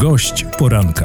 Gość poranka.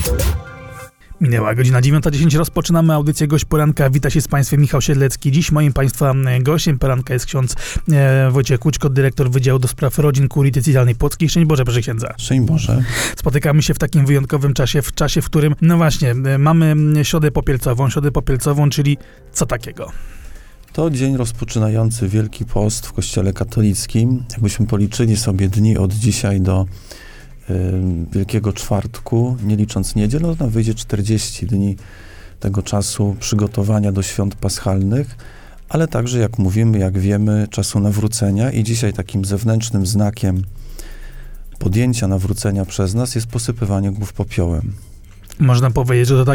Minęła godzina 9:10, rozpoczynamy audycję Gość Poranka. Wita się z Państwem Michał Siedlecki. Dziś moim Państwa gościem poranka jest ksiądz Wojciech Kłuczko, dyrektor Wydziału do Spraw Rodzin Kurii Diecezjalnej Płockiej. Szczęść Boże, proszę księdza. Szczęść Boże. Spotykamy się w takim wyjątkowym czasie, w którym, no właśnie, mamy Środę Popielcową, czyli co takiego? To dzień rozpoczynający Wielki Post w Kościele katolickim. Jakbyśmy policzyli sobie dni od dzisiaj do Wielkiego Czwartku, nie licząc niedziel, no nam wyjdzie 40 dni tego czasu przygotowania do świąt paschalnych, ale także, jak mówimy, jak wiemy, czasu nawrócenia i dzisiaj takim zewnętrznym znakiem podjęcia nawrócenia przez nas jest posypywanie głów popiołem. Można powiedzieć, że to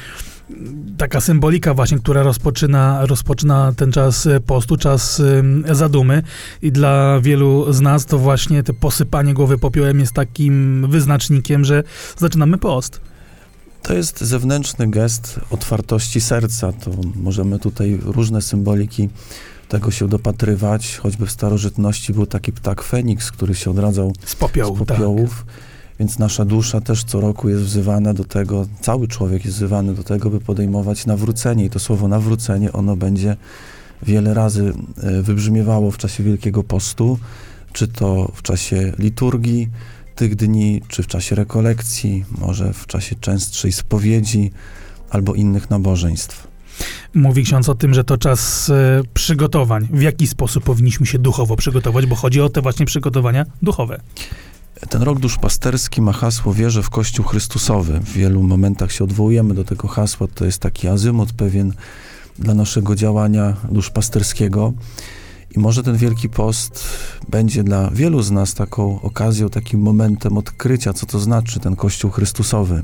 taka symbolika właśnie, która rozpoczyna ten czas postu, czas zadumy i dla wielu z nas to właśnie to posypanie głowy popiołem jest takim wyznacznikiem, że zaczynamy post. To jest zewnętrzny gest otwartości serca. To możemy tutaj różne symboliki tego się dopatrywać. Choćby w starożytności był taki ptak Feniks, który się odradzał z popiołów. Tak. Więc nasza dusza też co roku jest wzywana do tego, cały człowiek jest wzywany do tego, by podejmować nawrócenie. I to słowo nawrócenie, ono będzie wiele razy wybrzmiewało w czasie Wielkiego Postu, czy to w czasie liturgii tych dni, czy w czasie rekolekcji, może w czasie częstszej spowiedzi albo innych nabożeństw. Mówi ksiądz o tym, że to czas przygotowań. W jaki sposób powinniśmy się duchowo przygotować, bo chodzi o te właśnie przygotowania duchowe. Ten rok duszpasterski ma hasło Wierzę w Kościół Chrystusowy. W wielu momentach się odwołujemy do tego hasła. To jest taki azymut pewien dla naszego działania duszpasterskiego. I może ten Wielki Post będzie dla wielu z nas taką okazją, takim momentem odkrycia, co to znaczy ten Kościół Chrystusowy.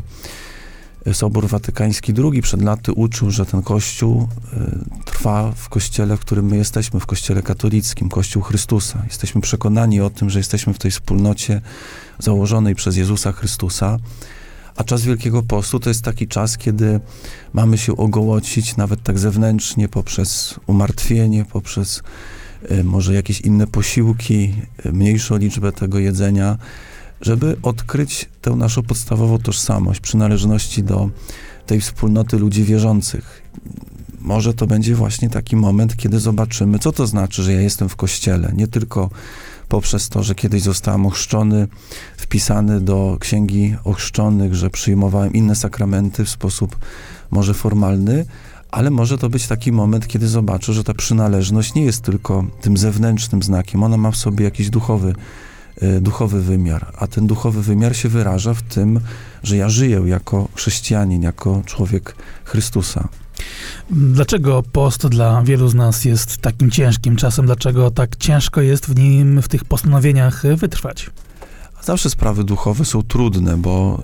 Sobór Watykański II przed laty uczył, że ten Kościół trwa w Kościele, w którym my jesteśmy, w Kościele katolickim, Kościół Chrystusa. Jesteśmy przekonani o tym, że jesteśmy w tej wspólnocie założonej przez Jezusa Chrystusa, a czas Wielkiego Postu to jest taki czas, kiedy mamy się ogołocić, nawet tak zewnętrznie, poprzez umartwienie, poprzez może jakieś inne posiłki, mniejszą liczbę tego jedzenia, żeby odkryć tę naszą podstawową tożsamość, przynależności do tej wspólnoty ludzi wierzących. Może to będzie właśnie taki moment, kiedy zobaczymy, co to znaczy, że ja jestem w Kościele. Nie tylko poprzez to, że kiedyś zostałem ochrzczony, wpisany do księgi ochrzczonych, że przyjmowałem inne sakramenty w sposób może formalny, ale może to być taki moment, kiedy zobaczę, że ta przynależność nie jest tylko tym zewnętrznym znakiem. Ona ma w sobie jakiś duchowy wymiar, a ten duchowy wymiar się wyraża w tym, że ja żyję jako chrześcijanin, jako człowiek Chrystusa. Dlaczego post dla wielu z nas jest takim ciężkim czasem? Dlaczego tak ciężko jest w nim, w tych postanowieniach wytrwać? Zawsze sprawy duchowe są trudne, bo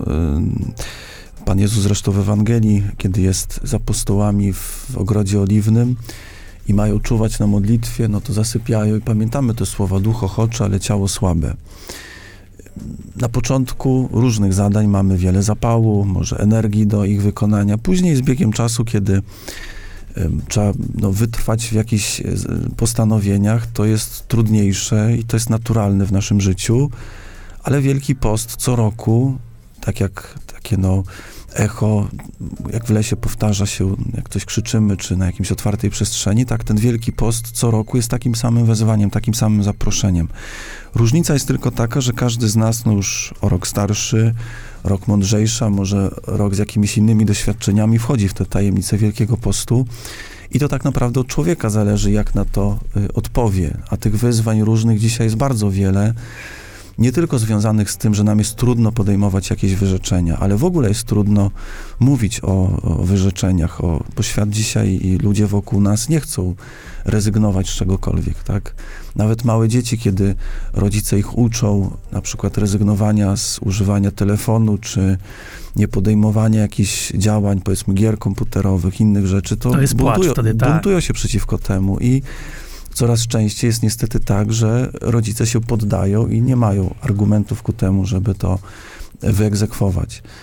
Pan Jezus zresztą w Ewangelii, kiedy jest z apostołami w Ogrodzie Oliwnym i mają czuwać na modlitwie, no to zasypiają i pamiętamy te słowa: duch ochoczy, ale ciało słabe. Na początku różnych zadań mamy wiele zapału, może energii do ich wykonania. Później z biegiem czasu, kiedy trzeba wytrwać w jakichś postanowieniach, to jest trudniejsze i to jest naturalne w naszym życiu, ale Wielki Post co roku, tak jak takie echo, jak w lesie powtarza się, jak coś krzyczymy, czy na jakimś otwartej przestrzeni, tak ten Wielki Post co roku jest takim samym wezwaniem, takim samym zaproszeniem. Różnica jest tylko taka, że każdy z nas już o rok starszy, rok mądrzejszy, a może rok z jakimiś innymi doświadczeniami wchodzi w te tajemnice Wielkiego Postu i to tak naprawdę od człowieka zależy, jak na to odpowie. A tych wyzwań różnych dzisiaj jest bardzo wiele. Nie tylko związanych z tym, że nam jest trudno podejmować jakieś wyrzeczenia, ale w ogóle jest trudno mówić o wyrzeczeniach, bo świat dzisiaj i ludzie wokół nas nie chcą rezygnować z czegokolwiek, tak? Nawet małe dzieci, kiedy rodzice ich uczą, na przykład rezygnowania z używania telefonu, czy nie podejmowania jakichś działań, powiedzmy gier komputerowych, innych rzeczy, to jest buntują się przeciwko temu i coraz częściej jest niestety tak, że rodzice się poddają i nie mają argumentów ku temu, żeby to wyegzekwować.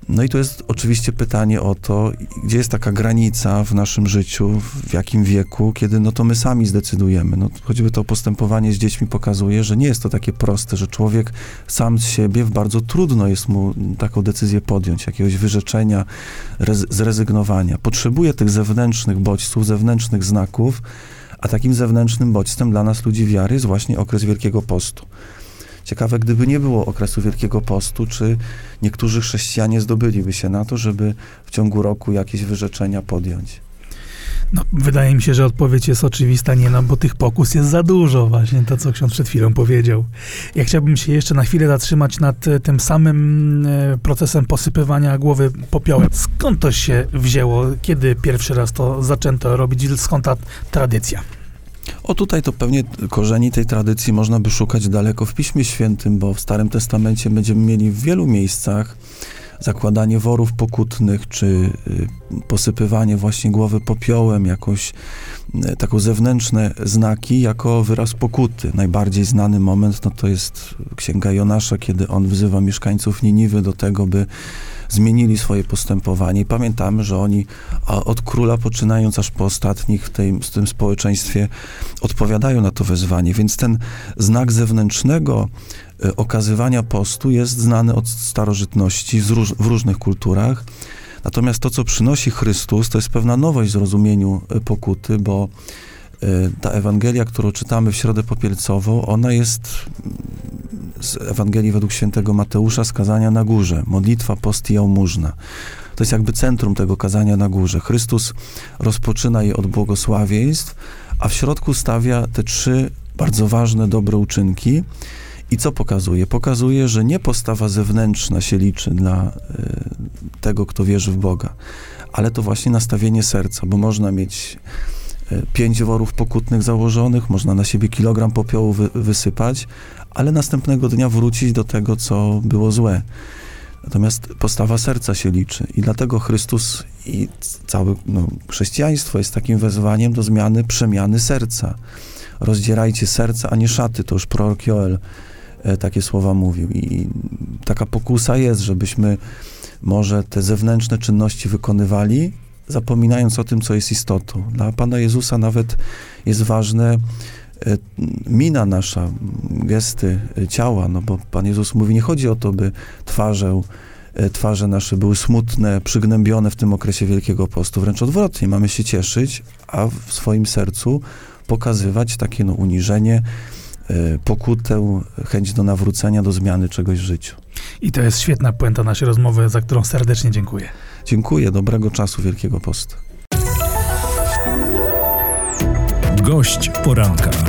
No i to jest oczywiście pytanie o to, gdzie jest taka granica w naszym życiu, w jakim wieku, kiedy no to my sami zdecydujemy. No, choćby to postępowanie z dziećmi pokazuje, że nie jest to takie proste, że człowiek sam z siebie bardzo trudno jest mu taką decyzję podjąć, jakiegoś wyrzeczenia, zrezygnowania. Potrzebuje tych zewnętrznych bodźców, zewnętrznych znaków, a takim zewnętrznym bodźcem dla nas, ludzi wiary, jest właśnie okres Wielkiego Postu. Ciekawe, gdyby nie było okresu Wielkiego Postu, czy niektórzy chrześcijanie zdobyliby się na to, żeby w ciągu roku jakieś wyrzeczenia podjąć? No, wydaje mi się, że odpowiedź jest oczywista, nie, no bo tych pokus jest za dużo, właśnie to, co ksiądz przed chwilą powiedział. Ja chciałbym się jeszcze na chwilę zatrzymać nad tym samym procesem posypywania głowy popiołem. Skąd to się wzięło? Kiedy pierwszy raz to zaczęto robić? Skąd ta tradycja? O, tutaj to pewnie korzeni tej tradycji można by szukać daleko w Piśmie Świętym, bo w Starym Testamencie będziemy mieli w wielu miejscach zakładanie worów pokutnych, czy posypywanie właśnie głowy popiołem, jakąś taką zewnętrzne znaki jako wyraz pokuty. Najbardziej znany moment, no to jest Księga Jonasza, kiedy on wzywa mieszkańców Niniwy do tego, by zmienili swoje postępowanie. I pamiętamy, że oni od króla poczynając aż po ostatnich w tym społeczeństwie odpowiadają na to wezwanie. Więc ten znak zewnętrznego okazywania postu jest znany od starożytności w różnych kulturach. Natomiast to, co przynosi Chrystus, to jest pewna nowość w zrozumieniu pokuty, bo ta Ewangelia, którą czytamy w Środę Popielcową, ona jest z Ewangelii według świętego Mateusza z kazania na górze. Modlitwa, post i jałmużna. To jest jakby centrum tego kazania na górze. Chrystus rozpoczyna je od błogosławieństw, a w środku stawia te 3 bardzo ważne, dobre uczynki. I co pokazuje? Pokazuje, że nie postawa zewnętrzna się liczy dla tego, kto wierzy w Boga, ale to właśnie nastawienie serca, bo można mieć 5 worów pokutnych założonych, można na siebie kilogram popiołu wysypać, ale następnego dnia wrócić do tego, co było złe. Natomiast postawa serca się liczy i dlatego Chrystus i całe chrześcijaństwo jest takim wezwaniem do przemiany serca. Rozdzierajcie serca, a nie szaty. To już prorok Joel takie słowa mówił. I taka pokusa jest, żebyśmy może te zewnętrzne czynności wykonywali, zapominając o tym, co jest istotą. Dla Pana Jezusa nawet jest ważne mina nasza, gesty ciała, no bo Pan Jezus mówi, nie chodzi o to, by twarze nasze były smutne, przygnębione w tym okresie Wielkiego Postu. Wręcz odwrotnie, mamy się cieszyć, a w swoim sercu pokazywać takie uniżenie, pokutę, chęć do nawrócenia, do zmiany czegoś w życiu. I to jest świetna puenta naszej rozmowy, za którą serdecznie dziękuję. Dziękuję, dobrego czasu Wielkiego Postu. Gość poranka.